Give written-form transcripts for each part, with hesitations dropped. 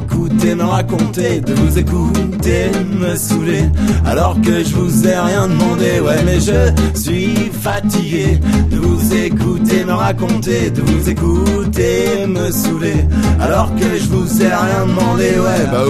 écouter me raconter, de vous écouter me saouler, alors que je vous ai rien demandé. Ouais, mais je suis fatigué de vous écouter me raconter, de vous écouter me saouler, alors que je vous ai rien demandé. Ouais, bah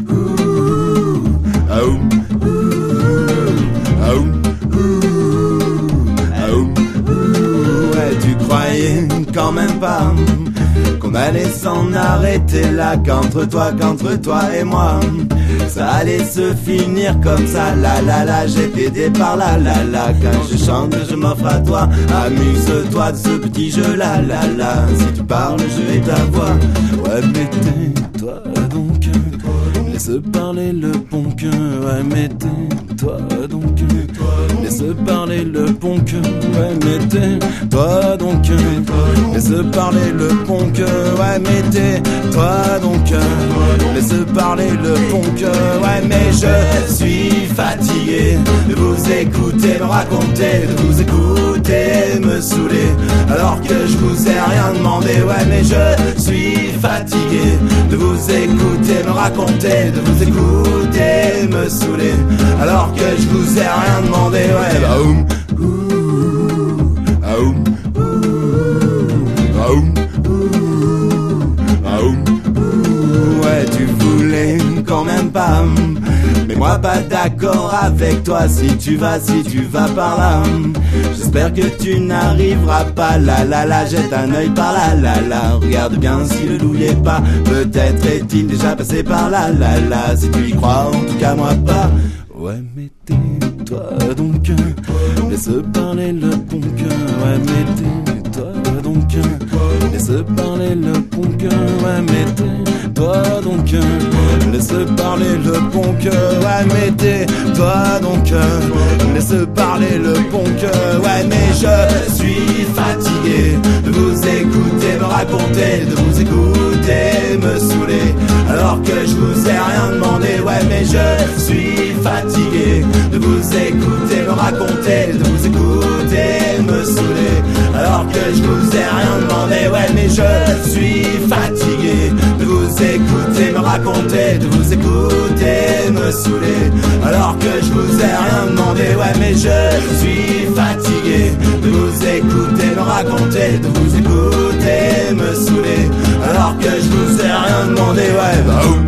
ouais, tu croyais quand même pas qu'on allait s'en arrêter là, qu'entre toi et moi ça allait se finir comme ça. La la la, j'ai pédé par là, la la. Quand je chante, je m'offre à toi. Amuse-toi de ce petit jeu là, la la. Si tu parles, je vais ta voix. Ouais, mais tais-toi donc, laisse parler le bon cœur. Ouais, mais tais-toi donc, laisse parler le bon cœur. Ouais, mais tais-toi donc, laisse parler le bon cœur. Ouais, mais tais-toi donc, laisse parler le bon cœur. Ouais, mais je suis fatigué de vous écouter me raconter, de vous écouter me saouler, alors que je vous ai rien demandé. Ouais, mais je suis fatigué de vous écouter me raconter, de vous écouter me saouler, alors que je vous ai rien demandé. Ouais, bah ouais, tu voulais quand même pas, mais moi pas d'accord avec toi. Si tu vas par là, j'espère que tu n'arriveras pas. La la la, jette un œil par là, la la. Regarde bien si le loup y est pas, peut-être est-il déjà passé par là, la la. Si tu y crois, en tout cas moi pas. Ouais, mais tais-toi donc, laisse parler le bon cœur. Ouais, mais tais-toi donc, laisse parler le bon cœur. Ouais, mais tais-toi donc, laisse parler le bon cœur. Ouais, mais tais-toi donc, laisse parler le bon cœur. Ouais, mais je suis fatigué de vous écouter me raconter, de vous écouter me saouler, alors que je vous ai rien demandé. Ouais, mais je suis fatigué de vous écouter me raconter, de vous écouter me saouler, alors que je vous ai rien demandé. Ouais, mais je suis fatigué de vous écouter me raconter, de vous écouter me saouler, alors que je vous ai rien demandé. Ouais, mais je suis fatigué de vous écouter me raconter, de vous écouter me saouler, alors que je vous ai rien demandé. Ouais, bah